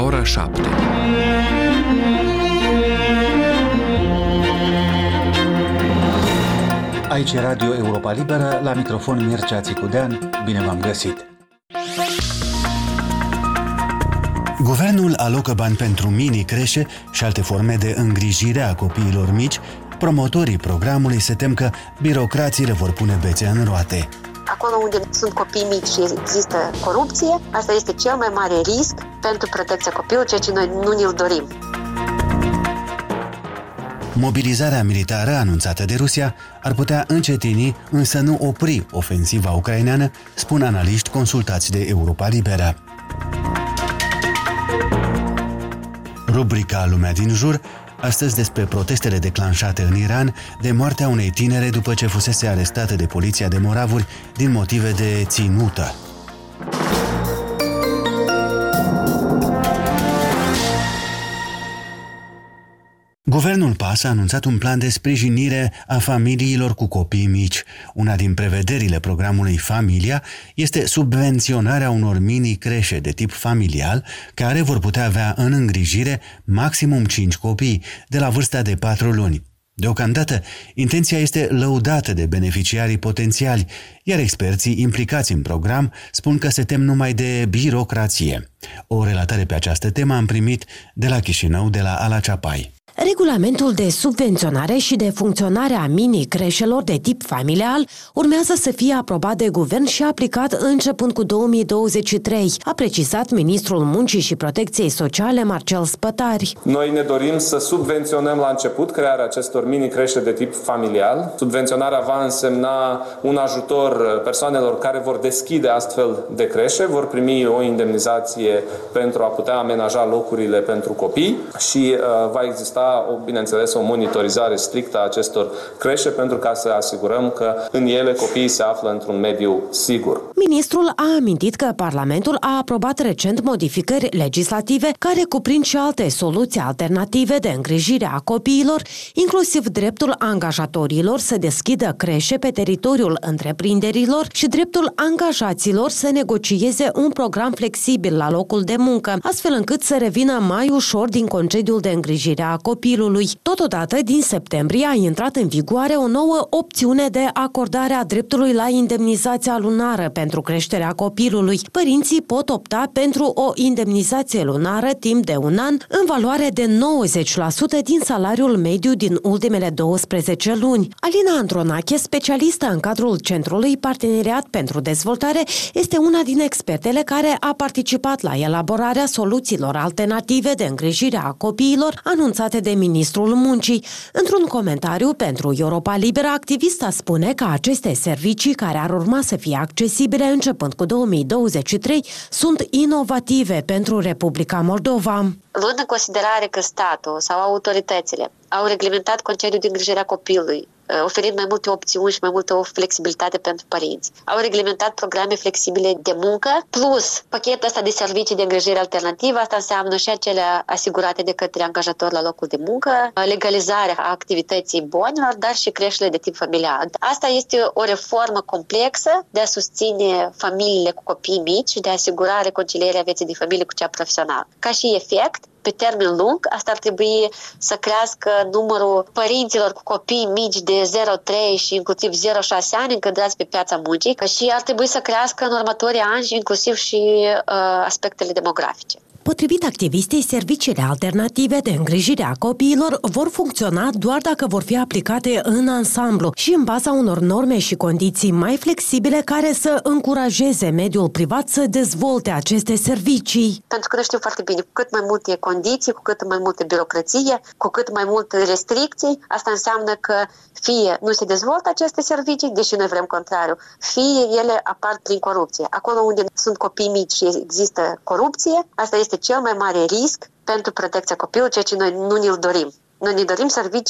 ora 7. Aici e Radio Europa Liberă, la microfon Mircea Țicudean, bine v-am găsit! Guvernul alocă bani pentru mini-creșe și alte forme de îngrijire a copiilor mici. Promotorii programului se tem că birocrații le vor pune bețe în roate. Acolo unde sunt copii mici și există corupție, asta este cel mai mare risc pentru protecția copilului, ceea ce noi nu ne-l dorim. Mobilizarea militară anunțată de Rusia ar putea încetini, însă nu opri ofensiva ucraineană, spun analiști consultați de Europa Liberă. Rubrica Lumea din jur, astăzi despre protestele declanșate în Iran de moartea unei tinere după ce fusese arestată de poliția de moravuri din motive de ținută. Guvernul PAS a anunțat un plan de sprijinire a familiilor cu copii mici. Una din prevederile programului Familia este subvenționarea unor mini-creșe de tip familial care vor putea avea în îngrijire maximum 5 copii, de la vârsta de 4 luni. Deocamdată, intenția este lăudată de beneficiarii potențiali, iar experții implicați în program spun că se tem numai de birocrație. O relatare pe această temă am primit de la Chișinău, de la Ala Ceapai. Regulamentul de subvenționare și de funcționare a mini-creșelor de tip familial urmează să fie aprobat de guvern și aplicat începând cu 2023, a precizat ministrul Muncii și Protecției Sociale Marcel Spătari. Noi ne dorim să subvenționăm la început crearea acestor mini-creșe de tip familial. Subvenționarea va însemna un ajutor persoanelor care vor deschide astfel de creșe, vor primi o indemnizație pentru a putea amenaja locurile pentru copii și va exista bineînțeles, o monitorizare strictă a acestor creșe pentru ca să asigurăm că în ele copiii se află într-un mediu sigur. Ministrul a amintit că Parlamentul a aprobat recent modificări legislative care cuprind și alte soluții alternative de îngrijire a copiilor, inclusiv dreptul angajatorilor să deschidă creșe pe teritoriul întreprinderilor și dreptul angajaților să negocieze un program flexibil la locul de muncă, astfel încât să revină mai ușor din concediul de îngrijire a copilului. Totodată, din septembrie a intrat în vigoare o nouă opțiune de acordare a dreptului la indemnizația lunară pentru creșterea copilului. Părinții pot opta pentru o indemnizație lunară timp de un an în valoare de 90% din salariul mediu din ultimele 12 luni. Alina Andronache, specialistă în cadrul Centrului Parteneriat pentru Dezvoltare, este una din expertele care a participat la elaborarea soluțiilor alternative de îngrijire a copiilor anunțate de Ministrul Muncii. Într-un comentariu pentru Europa Liberă, activista spune că aceste servicii, care ar urma să fie accesibile începând cu 2023, sunt inovative pentru Republica Moldova. Luând în considerare că statul sau autoritățile au reglementat concediul de îngrijire a copilului, oferind mai multe opțiuni și mai multă flexibilitate pentru părinți. Au reglementat programe flexibile de muncă, plus pachetul ăsta de servicii de îngrijire alternativă, asta înseamnă și acele asigurate de către angajator la locul de muncă, legalizarea activității bonilor, dar și creșele de tip familial. Asta este o reformă complexă de a susține familiile cu copii mici și de a asigura reconcilierea vieții de familie cu cea profesională. Ca și efect, pe termen lung, asta ar trebui să crească numărul părinților cu copii mici de 0,3 și inclusiv 0,6 ani încadrați pe piața muncii, și ar trebui să crească în următorii ani și inclusiv și aspectele demografice. Potrivit activistei, serviciile alternative de îngrijire a copiilor vor funcționa doar dacă vor fi aplicate în ansamblu și în baza unor norme și condiții mai flexibile care să încurajeze mediul privat să dezvolte aceste servicii. Pentru că noi știm foarte bine, cu cât mai multe condiții, cu cât mai multe birocrație, cu cât mai multe restricții, asta înseamnă că fie nu se dezvoltă aceste servicii, deși noi vrem contrariu, fie ele apar prin corupție. Acolo unde sunt copii mici și există corupție, asta este cel mai mare risc pentru protecția copilului, ceea ce noi nu ne-l dorim. Noi ne dorim servicii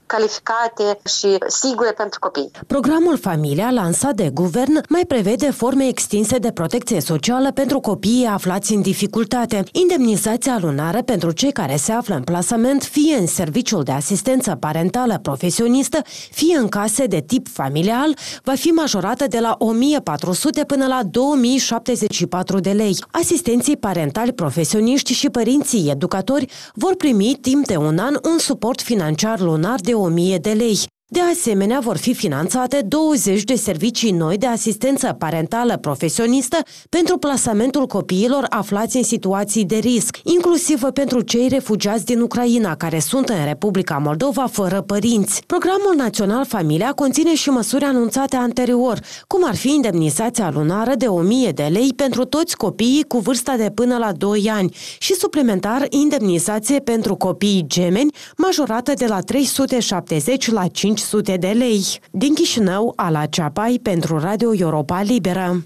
calificate și sigure pentru copii. Programul Familia, lansat de guvern, mai prevede forme extinse de protecție socială pentru copiii aflați în dificultate. Indemnizația lunară pentru cei care se află în plasament, fie în serviciul de asistență parentală profesionistă, fie în case de tip familial, va fi majorată de la 1.400 până la 2.074 de lei. Asistenții parentali profesioniști și părinții educatori vor primi timp de un an un suport financiar lunar de 1.000 de lei. De asemenea, vor fi finanțate 20 de servicii noi de asistență parentală profesionistă pentru plasamentul copiilor aflați în situații de risc, inclusiv pentru cei refugiați din Ucraina care sunt în Republica Moldova fără părinți. Programul Național Familia conține și măsuri anunțate anterior, cum ar fi indemnizația lunară de 1.000 de lei pentru toți copiii cu vârsta de până la 2 ani și suplimentar indemnizație pentru copiii gemeni, majorată de la 370 la 500 de lei. Din Chișinău, Ala Ceapai pentru Radio Europa Liberă.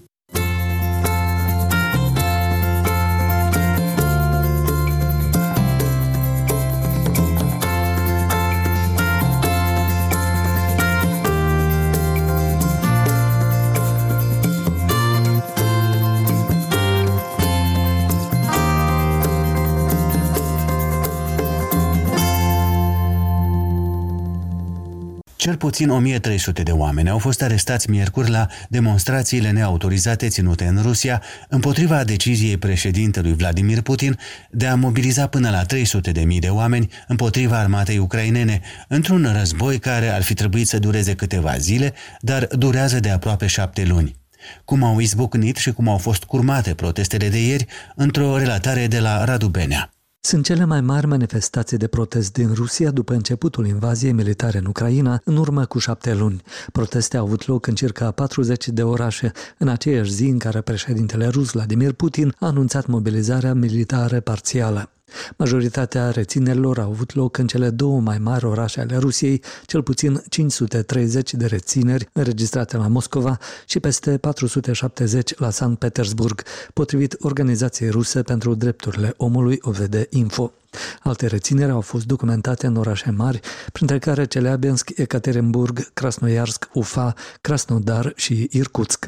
Cel puțin 1300 de oameni au fost arestați miercuri la demonstrațiile neautorizate ținute în Rusia împotriva deciziei președintelui Vladimir Putin de a mobiliza până la 300.000 de oameni împotriva armatei ucrainene, într-un război care ar fi trebuit să dureze câteva zile, dar durează de aproape 7 luni. Cum au izbucnit și cum au fost curmate protestele de ieri, într-o relatare de la Radu Benea. Sunt cele mai mari manifestații de protest din Rusia după începutul invaziei militare în Ucraina, în urmă cu 7 luni. Proteste au avut loc în circa 40 de orașe, în aceeași zi în care președintele rus Vladimir Putin a anunțat mobilizarea militară parțială. Majoritatea reținerilor au avut loc în cele două mai mari orașe ale Rusiei, cel puțin 530 de rețineri înregistrate la Moscova și peste 470 la Sankt Petersburg, potrivit Organizației Ruse pentru Drepturile Omului OVD Info. Alte rețineri au fost documentate în orașe mari, printre care Chelyabinsk, Ekaterinburg, Krasnoyarsk, Ufa, Krasnodar și Irkutsk.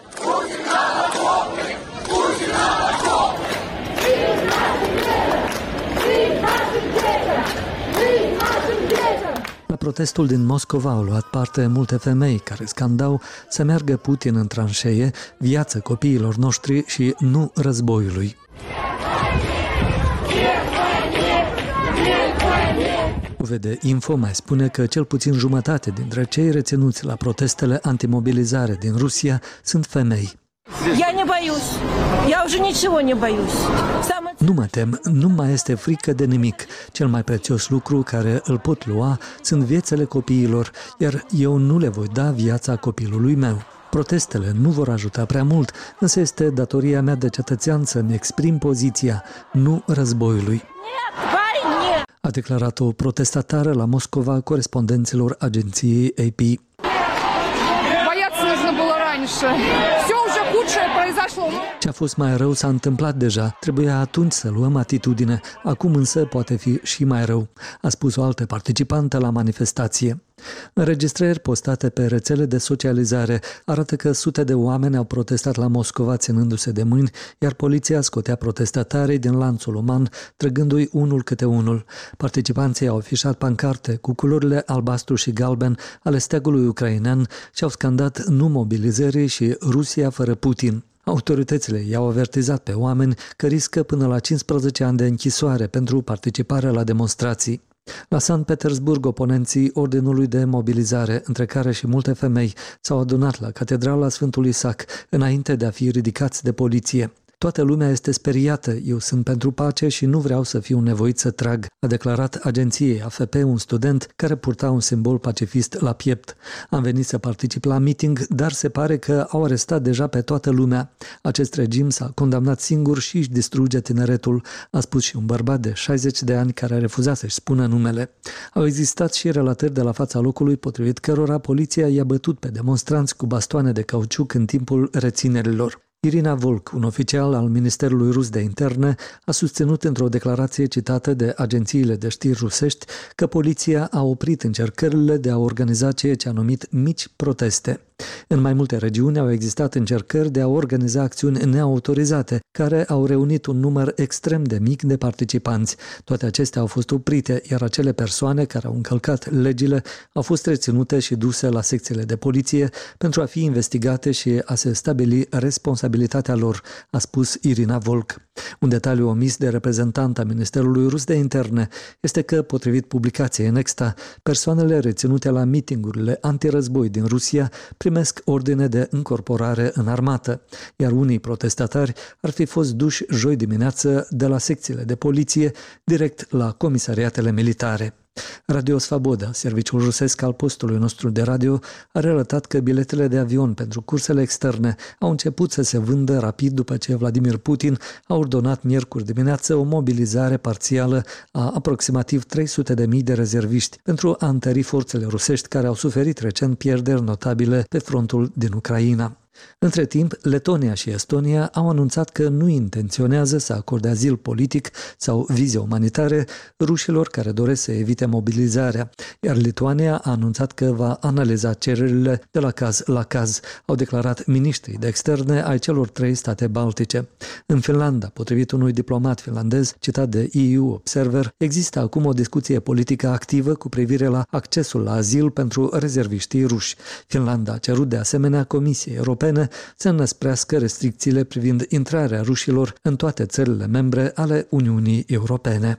La protestul din Moscova au luat parte multe femei care scandau să meargă Putin în tranșee, viață copiilor noștri și nu războiului. UVD Info mai spune că cel puțin jumătate dintre cei reținuți la protestele antimobilizare din Rusia sunt femei. Nu mă tem, nu mai este frică de nimic. Cel mai prețios lucru care îl pot lua sunt viețile copiilor, iar eu nu le voi da viața copilului meu. Protestele nu vor ajuta prea mult, însă este datoria mea de cetățean să-mi exprim poziția, nu războiului. A declarat o protestatară la Moscova corespondenților agenției AP. Ce a fost mai rău s-a întâmplat deja, trebuia atunci să luăm atitudine, acum însă poate fi și mai rău, a spus o altă participantă la manifestație. Înregistrări postate pe rețele de socializare arată că sute de oameni au protestat la Moscova ținându-se de mâini, iar poliția scotea protestatarii din lanțul uman, trăgându-i unul câte unul. Participanții au afișat pancarte cu culorile albastru și galben ale steagului ucrainean și au scandat nu mobilizării și Rusia fără Putin. Autoritățile i-au avertizat pe oameni că riscă până la 15 ani de închisoare pentru participarea la demonstrații. La Sankt Petersburg, oponenții ordinului de mobilizare, între care și multe femei, s-au adunat la Catedrala Sfântul Isaac, înainte de a fi ridicați de poliție. Toată lumea este speriată, eu sunt pentru pace și nu vreau să fiu nevoit să trag, a declarat agenției AFP un student care purta un simbol pacifist la piept. Am venit să particip la meeting, dar se pare că au arestat deja pe toată lumea. Acest regim s-a condamnat singur și își distruge tineretul, a spus și un bărbat de 60 de ani care a refuzat să-și spună numele. Au existat și relatări de la fața locului, potrivit cărora poliția i-a bătut pe demonstranți cu bastoane de cauciuc în timpul reținerilor. Irina Volk, un oficial al Ministerului Rus de Interne, a susținut într-o declarație citată de agențiile de știri rusești că poliția a oprit încercările de a organiza ceea ce a numit mici proteste. În mai multe regiuni au existat încercări de a organiza acțiuni neautorizate, care au reunit un număr extrem de mic de participanți. Toate acestea au fost oprite, iar acele persoane care au încălcat legile au fost reținute și duse la secțiile de poliție pentru a fi investigate și a se stabili responsabilitatea lor, a spus Irina Volk. Un detaliu omis de reprezentanta Ministerului Rus de Interne este că, potrivit publicației Nexta, persoanele reținute la mitingurile antirăzboi din Rusia primesc ordine de încorporare în armată, iar unii protestatari ar fi fost duși joi dimineață de la secțiile de poliție direct la comisariatele militare. Radio Svaboda, serviciul rusesc al postului nostru de radio, a relatat că biletele de avion pentru cursele externe au început să se vândă rapid după ce Vladimir Putin a ordonat miercuri dimineață o mobilizare parțială a aproximativ 300.000 de rezerviști pentru a întări forțele rusești care au suferit recent pierderi notabile pe frontul din Ucraina. Între timp, Letonia și Estonia au anunțat că nu intenționează să acorde azil politic sau vize umanitare rușilor care doresc să evite mobilizarea, iar Lituania a anunțat că va analiza cererile de la caz la caz, au declarat miniștrii de externe ai celor 3 state baltice. În Finlanda, potrivit unui diplomat finlandez citat de EU Observer, există acum o discuție politică activă cu privire la accesul la azil pentru rezerviștii ruși. Finlanda a cerut de asemenea Comisiei Europene să înăsprească restricțiile privind intrarea rușilor în toate țările membre ale Uniunii Europene.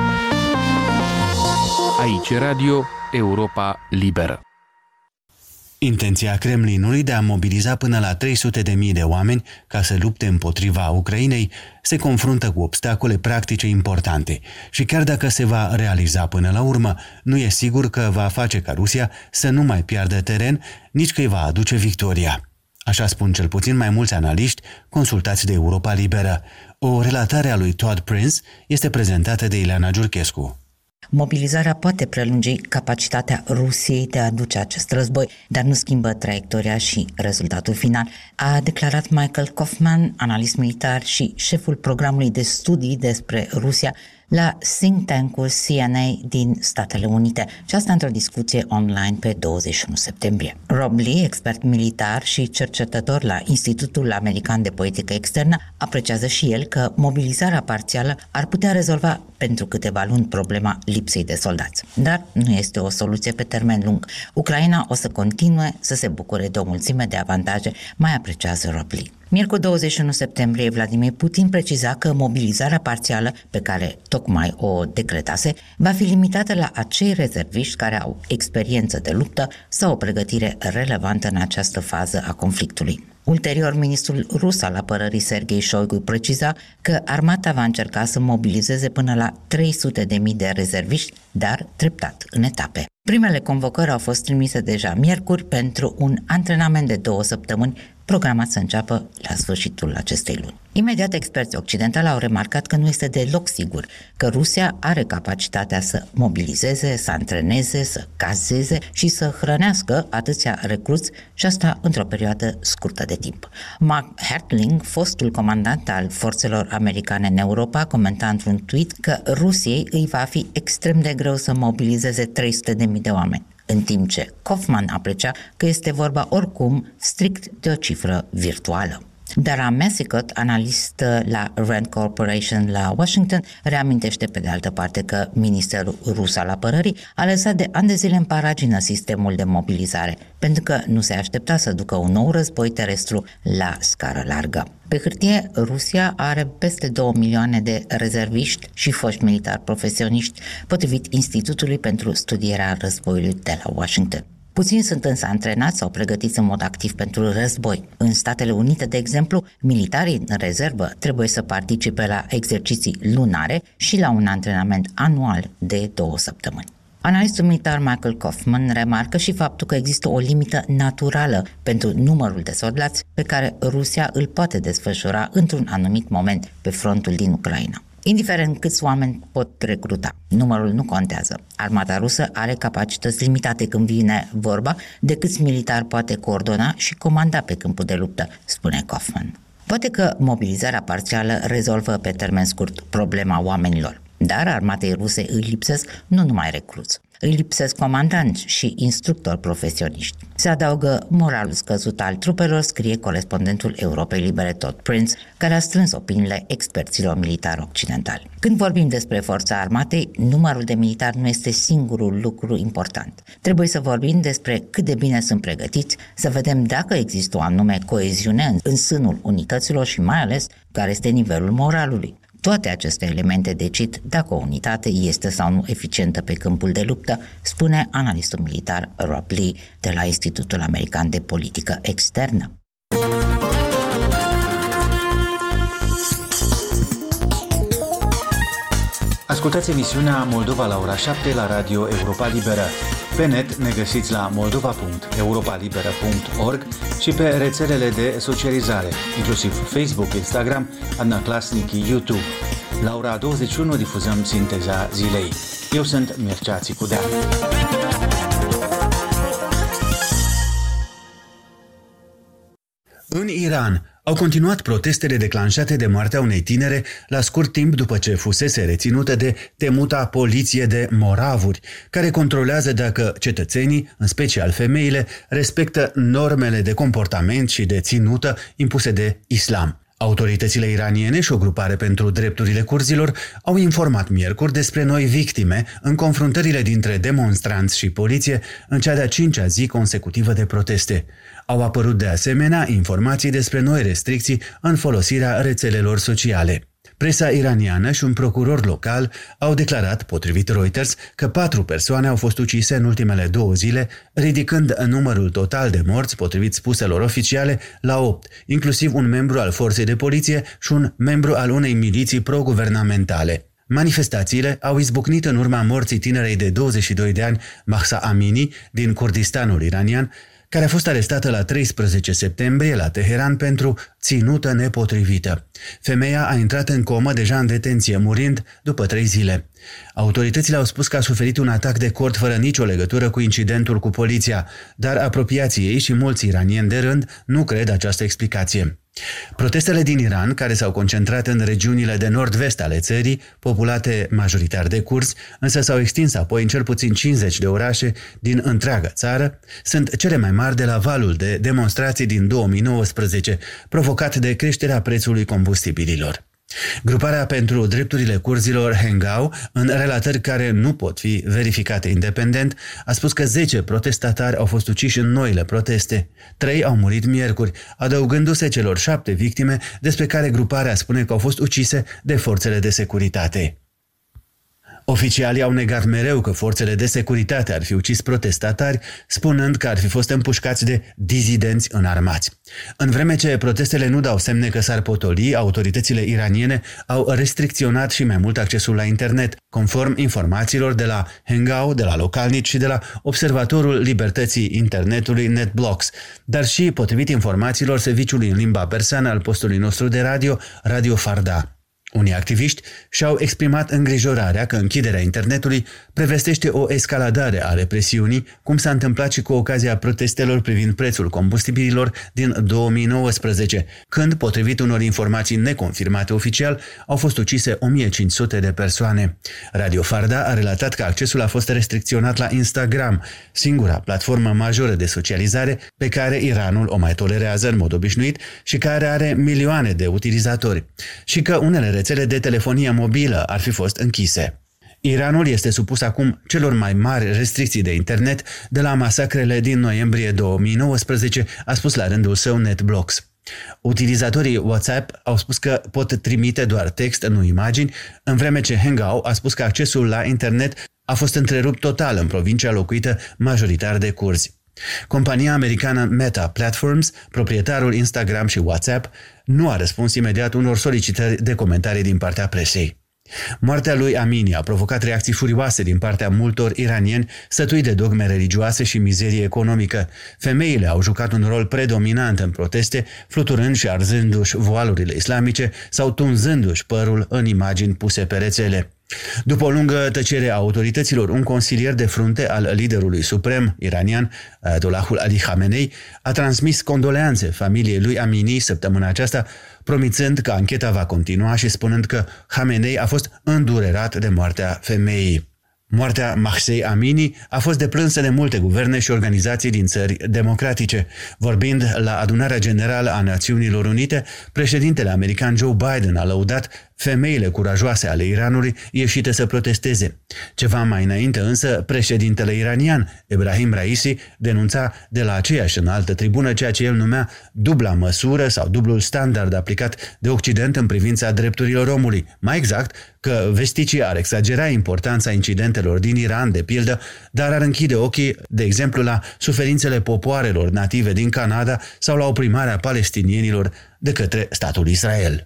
Aici Radio Europa Liberă. Intenția Kremlinului de a mobiliza până la 300.000 de oameni ca să lupte împotriva Ucrainei se confruntă cu obstacole practice importante și chiar dacă se va realiza până la urmă, nu e sigur că va face ca Rusia să nu mai piardă teren, nici că îi va aduce victoria. Așa spun cel puțin mai mulți analiști consultați de Europa Liberă. O relatare a lui Todd Prince este prezentată de Ileana Giurchescu. Mobilizarea poate prelungi capacitatea Rusiei de a duce acest război, dar nu schimbă traiectoria și rezultatul final, a declarat Michael Kaufman, analist militar și șeful programului de studii despre Rusia la think tank-ul CNA din Statele Unite, și asta într-o discuție online pe 21 septembrie. Rob Lee, expert militar și cercetător la Institutul American de Politică Externă, apreciază și el că mobilizarea parțială ar putea rezolva pentru câteva luni problema lipsei de soldați. Dar nu este o soluție pe termen lung. Ucraina o să continue să se bucure de o mulțime de avantaje, mai apreciază Rob Lee. Miercuri 21 septembrie, Vladimir Putin preciza că mobilizarea parțială pe care tocmai o decretase va fi limitată la acei rezerviști care au experiență de luptă sau o pregătire relevantă în această fază a conflictului. Ulterior, ministrul rus al apărării Sergei Shoigu preciza că armata va încerca să mobilizeze până la 300.000 de rezerviști, dar treptat, în etape. Primele convocări au fost trimise deja miercuri pentru un antrenament de 2 săptămâni programat să înceapă la sfârșitul acestei luni. Imediat, experții occidentali au remarcat că nu este deloc sigur că Rusia are capacitatea să mobilizeze, să antreneze, să cazeze și să hrănească atâția recruți, și asta într-o perioadă scurtă de timp. Mark Hertling, fostul comandant al forțelor americane în Europa, comenta într-un tweet că Rusiei îi va fi extrem de greu să mobilizeze 300.000 de oameni, în timp ce Kaufman aprecia că este vorba oricum strict de o cifră virtuală. Dara Massicot, analist la Rand Corporation la Washington, reamintește pe de altă parte că Ministerul Rus al Apărării a lăsat de ani de zile în paragină sistemul de mobilizare, pentru că nu se aștepta să ducă un nou război terestru la scară largă. Pe hârtie, Rusia are peste 2 milioane de rezerviști și foști militari profesioniști, potrivit Institutului pentru Studierea Războiului de la Washington. Puțini sunt însă antrenați sau pregătiți în mod activ pentru război. În Statele Unite, de exemplu, militarii în rezervă trebuie să participe la exerciții lunare și la un antrenament anual de 2 săptămâni. Analistul militar Michael Kaufman remarcă și faptul că există o limită naturală pentru numărul de soldați pe care Rusia îl poate desfășura într-un anumit moment pe frontul din Ucraina. Indiferent câți oameni pot recruta, numărul nu contează. Armata rusă are capacități limitate când vine vorba de câți militari poate coordona și comanda pe câmpul de luptă, spune Kaufman. Poate că mobilizarea parțială rezolvă pe termen scurt problema oamenilor, dar armatei ruse îi lipsesc nu numai recruți. Îi lipsesc comandanți și instructori profesioniști. Se adaugă moralul scăzut al trupelor, scrie corespondentul Europei Libere Todd Prince, care a strâns opiniile experților militari occidentali. Când vorbim despre forța armatei, numărul de militari nu este singurul lucru important. Trebuie să vorbim despre cât de bine sunt pregătiți, să vedem dacă există o anume coeziune în sânul unităților și mai ales care este nivelul moralului. Toate aceste elemente decid dacă o unitate este sau nu eficientă pe câmpul de luptă, spune analistul militar Rob Lee de la Institutul American de Politică Externă. Ascultați emisiunea Moldova la ora 7 la Radio Europa Liberă. Pe net ne găsiți la moldova.europalibera.org și pe rețelele de socializare, inclusiv Facebook, Instagram, Adnaclasnici, YouTube. La ora 21 difuzăm sinteza zilei. Eu sunt Mircea Țicudea. În Iran au continuat protestele declanșate de moartea unei tinere la scurt timp după ce fusese reținută de temuta poliție de moravuri, care controlează dacă cetățenii, în special femeile, respectă normele de comportament și de ținută impuse de islam. Autoritățile iraniene și o grupare pentru drepturile curzilor au informat miercuri despre noi victime în confruntările dintre demonstranți și poliție în cea de-a 5-a zi consecutivă de proteste. Au apărut de asemenea informații despre noi restricții în folosirea rețelelor sociale. Presa iraniană și un procuror local au declarat, potrivit Reuters, că 4 persoane au fost ucise în ultimele 2 zile, ridicând numărul total de morți, potrivit spuselor oficiale, la 8, inclusiv un membru al forței de poliție și un membru al unei miliții pro-guvernamentale. Manifestațiile au izbucnit în urma morții tinerei de 22 de ani, Mahsa Amini, din Kurdistanul iranian, care a fost arestată la 13 septembrie la Teheran pentru ținută nepotrivită. Femeia a intrat în comă deja în detenție, murind după 3 zile. Autoritățile au spus că a suferit un atac de cord fără nicio legătură cu incidentul cu poliția, dar apropiații ei și mulți iranieni de rând nu cred această explicație. Protestele din Iran, care s-au concentrat în regiunile de nord-vest ale țării, populate majoritar de curzi, însă s-au extins apoi în cel puțin 50 de orașe din întreaga țară, sunt cele mai mari de la valul de demonstrații din 2019, provocat de creșterea prețului combustibililor. Gruparea pentru drepturile curzilor Hengau, în relatări care nu pot fi verificate independent, a spus că 10 protestatari au fost uciși în noile proteste. 3 au murit miercuri, adăugându-se celor 7 victime despre care gruparea spune că au fost ucise de forțele de securitate. Oficialii au negat mereu că forțele de securitate ar fi ucis protestatari, spunând că ar fi fost împușcați de dizidenți înarmați. În vreme ce protestele nu dau semne că s-ar potoli, autoritățile iraniene au restricționat și mai mult accesul la internet, conform informațiilor de la Hengau, de la localnici și de la Observatorul Libertății Internetului NetBlocks, dar și, potrivit informațiilor serviciului în limba persană al postului nostru de radio, Radio Farda. Unii activiști și-au exprimat îngrijorarea că închiderea internetului prevestește o escaladare a represiunii, cum s-a întâmplat și cu ocazia protestelor privind prețul combustibililor din 2019, când, potrivit unor informații neconfirmate oficial, au fost ucise 1500 de persoane. Radio Farda a relatat că accesul a fost restricționat la Instagram, singura platformă majoră de socializare pe care Iranul o mai tolerează în mod obișnuit și care are milioane de utilizatori, și că unele rețele de telefonie mobilă ar fi fost închise. Iranul este supus acum celor mai mari restricții de internet de la masacrele din noiembrie 2019, a spus la rândul său NetBlocks. Utilizatorii WhatsApp au spus că pot trimite doar text, nu imagini, în vreme ce Hangouts a spus că accesul la internet a fost întrerupt total în provincia locuită majoritar de curzi. Compania americană Meta Platforms, proprietarul Instagram și WhatsApp, nu a răspuns imediat unor solicitări de comentarii din partea presei. Moartea lui Amini a provocat reacții furioase din partea multor iranieni sătui de dogme religioase și mizerie economică. Femeile au jucat un rol predominant în proteste, fluturând și arzându-și voalurile islamice sau tunzându-și părul în imagini puse pe rețele. După o lungă tăcere a autorităților, un consilier de frunte al liderului suprem iranian, Ayatollahul Ali Khamenei, a transmis condoleanțe familiei lui Amini săptămâna aceasta, promițând că ancheta va continua și spunând că Khamenei a fost îndurerat de moartea femeii. Moartea Mahsei Amini a fost deplânsă de multe guverne și organizații din țări democratice. Vorbind la Adunarea Generală a Națiunilor Unite, președintele american Joe Biden a lăudat femeile curajoase ale Iranului ieșite să protesteze. Ceva mai înainte însă, președintele iranian, Ebrahim Raisi, denunța de la aceeași înaltă tribună ceea ce el numea dubla măsură sau dublul standard aplicat de Occident în privința drepturilor omului. Mai exact, că vesticii ar exagera importanța incidentelor din Iran, de pildă, dar ar închide ochii, de exemplu, la suferințele popoarelor native din Canada sau la oprimarea palestinienilor de către statul Israel.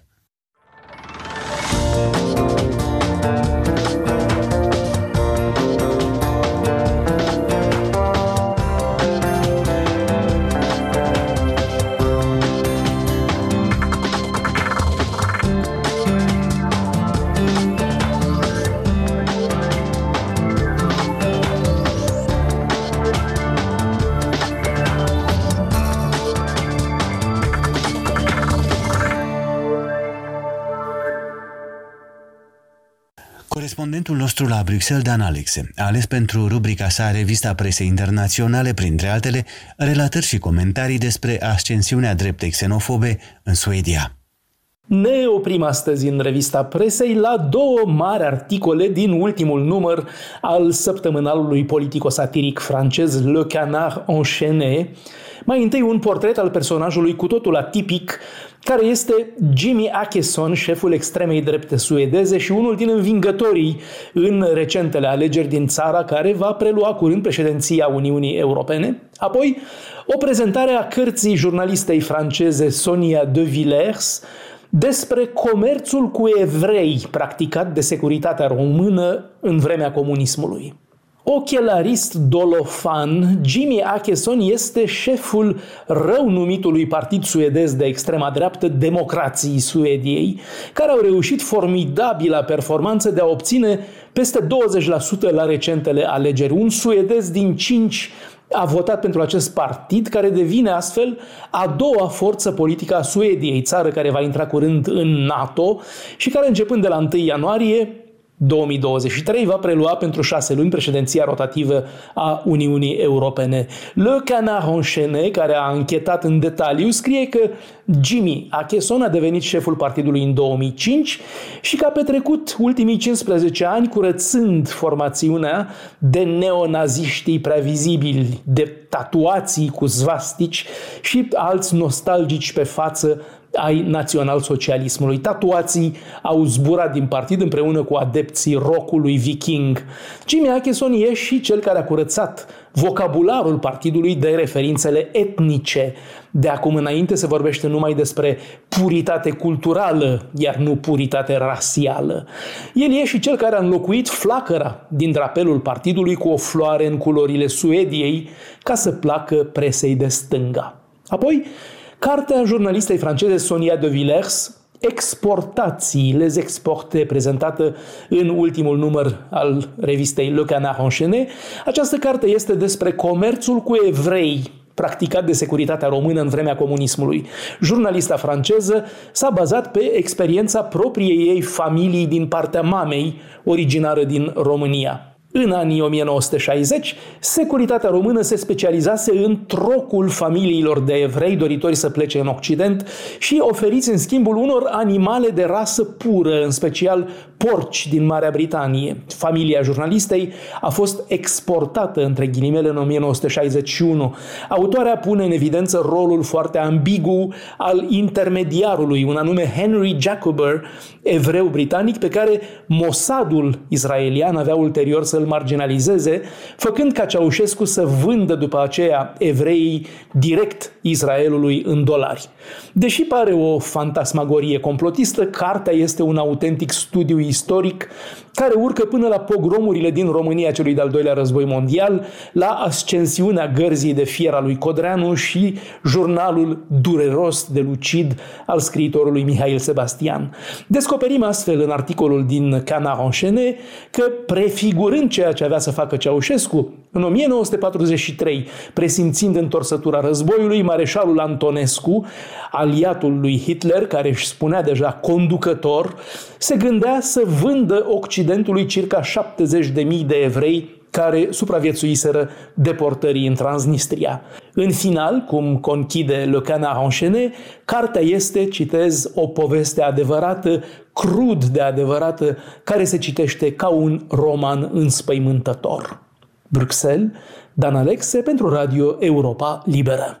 Corespondentul nostru la Bruxelles, Dan Alexe, a ales pentru rubrica sa Revista Presei Internaționale, printre altele, relatări și comentarii despre ascensiunea dreptei xenofobe în Suedia. Ne oprim astăzi în Revista Presei la două mari articole din ultimul număr al săptămânalului politico-satiric francez Le Canard Enchaîné. Mai întâi un portret al personajului cu totul atipic, care este Jimmy Åkesson, șeful extremei drepte suedeze și unul din învingătorii în recentele alegeri din țara, care va prelua curând președinția Uniunii Europene. Apoi, o prezentare a cărții jurnalistei franceze Sonia de Villers despre comerțul cu evrei practicat de securitatea română în vremea comunismului. Ochelarist dolofan, Jimmy Åkesson este șeful rău numitului partid suedez de extrema dreaptă Democrații Suediei, care au reușit formidabila performanță de a obține peste 20% la recentele alegeri. Un suedez din 5 a votat pentru acest partid, care devine astfel a doua forță politică a Suediei, țară care va intra curând în NATO și care, începând de la 1 ianuarie 2023, va prelua pentru 6 luni președinția rotativă a Uniunii Europene. Le Canard Enchaîné, care a anchetat în detaliu, scrie că Jimmy Åkesson a devenit șeful partidului în 2005 și că a petrecut ultimii 15 ani curățând formațiunea de neonaziștii previzibili, de tatuații cu svastici și alți nostalgici pe față ai național-socialismului. Tatuații au zburat din partid împreună cu adepții rockului viking. Jimmy Åkesson e și cel care a curățat vocabularul partidului de referințele etnice. De acum înainte se vorbește numai despre puritate culturală, iar nu puritate rasială. El e și cel care a înlocuit flacăra din drapelul partidului cu o floare în culorile Suediei ca să placă presei de stânga. Apoi, cartea jurnalistei franceze Sonia de Villers, Exportații, les exporte, prezentată în ultimul număr al revistei Le Canard Enchaîné. Această carte este despre comerțul cu evrei practicat de securitatea română în vremea comunismului. Jurnalista franceză s-a bazat pe experiența propriei ei familii din partea mamei, originară din România. În anii 1960, securitatea română se specializase în trocul familiilor de evrei doritori să plece în Occident și oferiți în schimbul unor animale de rasă pură, în special porci din Marea Britanie. Familia jurnalistei a fost exportată, între ghilimele, în 1961. Autoarea pune în evidență rolul foarte ambigu al intermediarului, un anume Henry Jacober, evreu britanic, pe care Mossadul israelian avea ulterior să-l marginalizeze, făcând ca Ceaușescu să vândă după aceea evreii direct Israelului în dolari. Deși pare o fantasmagorie complotistă, cartea este un autentic studiu istoric care urcă până la pogromurile din România celui de-al doilea război mondial, la ascensiunea gărzii de fier a lui Codreanu și jurnalul dureros de lucid al scriitorului Mihail Sebastian. Descoperim astfel în articolul din Canard Enchaîné că, prefigurând ceea ce avea să facă Ceaușescu, în 1943, presimțind întorsătura războiului, mareșalul Antonescu, aliatul lui Hitler, care își spunea deja conducător, se gândea să vândă Occidentului circa 70.000 de evrei care supraviețuiseră deportării în Transnistria. În final, cum conchide Le Canard Enchaîné, cartea este, citez, o poveste adevărată, crud de adevărată, care se citește ca un roman înspăimântător. Bruxelles, Dan Alexe pentru Radio Europa Liberă.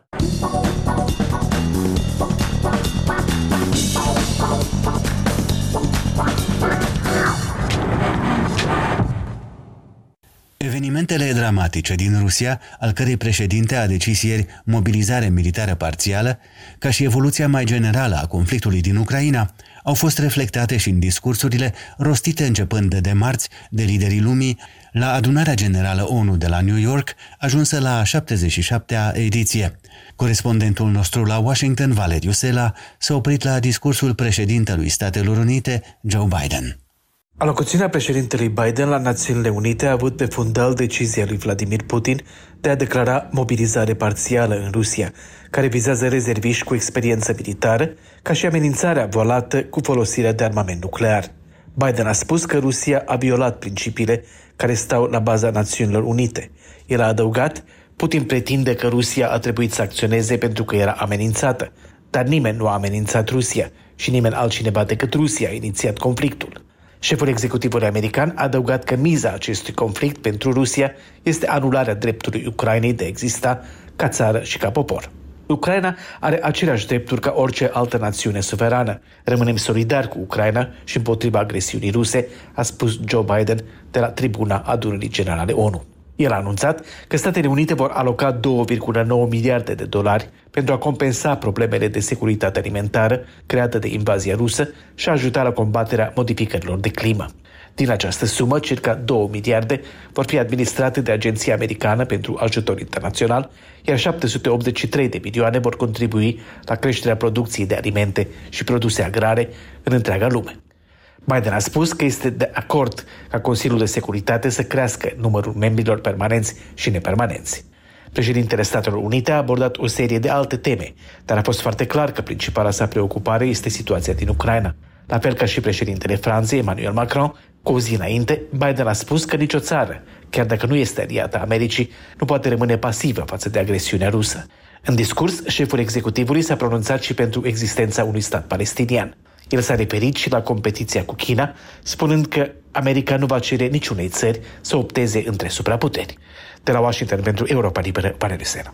Evenimentele dramatice din Rusia, al cărei președinte a decis ieri mobilizare militară parțială, ca și evoluția mai generală a conflictului din Ucraina, au fost reflectate și în discursurile rostite începând de marți de liderii lumii la adunarea generală ONU de la New York, ajunsă la 77-a ediție. Corespondentul nostru la Washington, Valeriu Sela, s-a oprit la discursul președintelui Statelor Unite, Joe Biden. Alocuțiunea președintelui Biden la Națiunile Unite a avut pe fundal decizia lui Vladimir Putin de a declara mobilizare parțială în Rusia, care vizează rezerviști cu experiență militară, ca și amenințarea volată cu folosirea de armament nuclear. Biden a spus că Rusia a violat principiile care stau la baza Națiunilor Unite. El a adăugat: Putin pretinde că Rusia a trebuit să acționeze pentru că era amenințată, dar nimeni nu a amenințat Rusia și nimeni altcineva decât Rusia a inițiat conflictul. Șeful executivului american a adăugat că miza acestui conflict pentru Rusia este anularea dreptului Ucrainei de a exista ca țară și ca popor. Ucraina are aceleași drepturi ca orice altă națiune suverană. Rămânem solidari cu Ucraina și împotriva agresiunii ruse, a spus Joe Biden de la tribuna adunării generale ONU. El a anunțat că Statele Unite vor aloca $2,9 miliarde pentru a compensa problemele de securitate alimentară create de invazia rusă și a ajuta la combaterea modificărilor de climă. Din această sumă, circa 2 miliarde vor fi administrate de Agenția Americană pentru Ajutor Internațional, iar 783 de milioane vor contribui la creșterea producției de alimente și produse agrare în întreaga lume. Biden a spus că este de acord ca Consiliul de Securitate să crească numărul membrilor permanenți și nepermanenți. Președintele Statelor Unite a abordat o serie de alte teme, dar a fost foarte clar că principala sa preocupare este situația din Ucraina. La fel ca și președintele Franței, Emmanuel Macron, cu o zi înainte, Biden a spus că nicio țară, chiar dacă nu este aliată a Americii, nu poate rămâne pasivă față de agresiunea rusă. În discurs, șeful executivului s-a pronunțat și pentru existența unui stat palestinian. El s-a referit și la competiția cu China, spunând că America nu va cere niciunei țări să opteze între supraputeri. De la Washington pentru Europa Liberă, Valeriu Sela.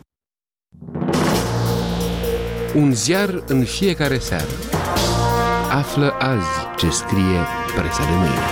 Un ziar în fiecare seară. Află azi ce scrie presa de mâine.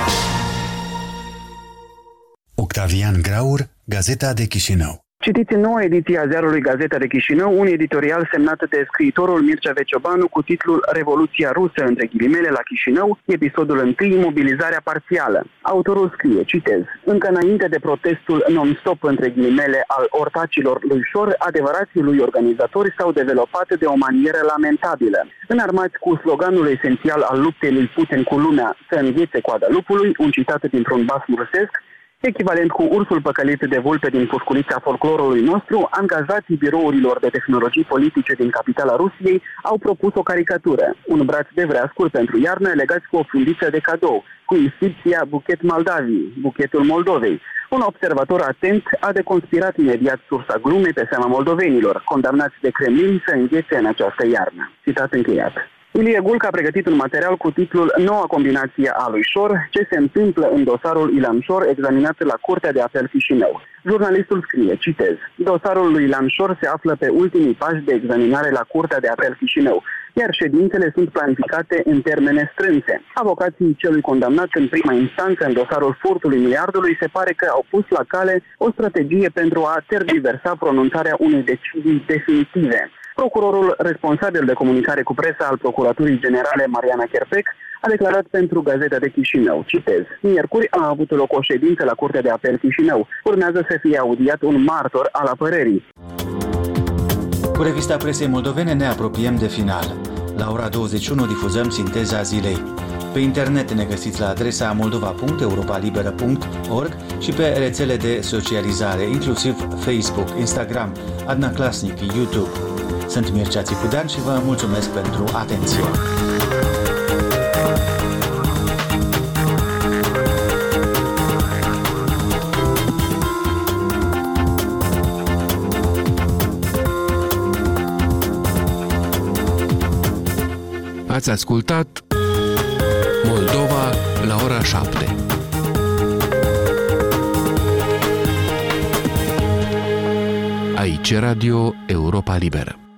Octavian Graur, Gazeta de Chișinău. Citiți în noua ediție a ziarului Gazeta de Chișinău un editorial semnat de scriitorul Mircea Veciobanu cu titlul Revoluția rusă, între ghilimele, la Chișinău, episodul 1, mobilizarea parțială. Autorul scrie, citez: încă înainte de protestul non-stop, între ghilimele, al ortacilor lui Șor, adevărații lui organizatori s-au dezvoltat de o manieră lamentabilă. Înarmați cu sloganul esențial al luptei lui Putin cu lumea, să înghețe coada lupului, un citat dintr-un basm rusesc, echivalent cu ursul păcălit de vulpe din pușculița folclorului nostru, angajații birourilor de tehnologii politice din capitala Rusiei au propus o caricatură, un braț de vreascuri pentru iarnă legați cu o fundiță de cadou, cu inscripția Buchet Moldavii, buchetul Moldovei. Un observator atent a deconspirat imediat sursa glumei pe seama moldovenilor, condamnați de Kremlin să înghețe în această iarnă. Citat încheiat. Ilie Gulc a pregătit un material cu titlul Noua combinație a lui Șor, ce se întâmplă în dosarul Ilan Șor examinat la Curtea de Apel Chișinău. Jurnalistul scrie, citez: dosarul lui Ilan Șor se află pe ultimii pași de examinare la Curtea de Apel Chișinău, iar ședințele sunt planificate în termene strânse. Avocații celui condamnat în prima instanță în dosarul furtului miliardului se pare că au pus la cale o strategie pentru a tergiversa pronunțarea unei decizii definitive. Procurorul responsabil de comunicare cu presa al Procuraturii Generale, Mariana Cherpec, A declarat pentru Gazeta de Chișinău, citez, miercuri a avut loc o ședință la Curtea de Apel Chișinău. Urmează să fie audiat un martor al apărării. Cu revista presei moldovene ne apropiem de final. La ora 21 difuzăm sinteza zilei. Pe internet ne găsiți la adresa moldova.europalibera.org și pe rețele de socializare, inclusiv Facebook, Instagram, Adna Klasnic, YouTube. Sunt Mircea Țicudean și vă mulțumesc pentru atenție. Ați ascultat Moldova la ora 7. Aici Radio Europa Liberă.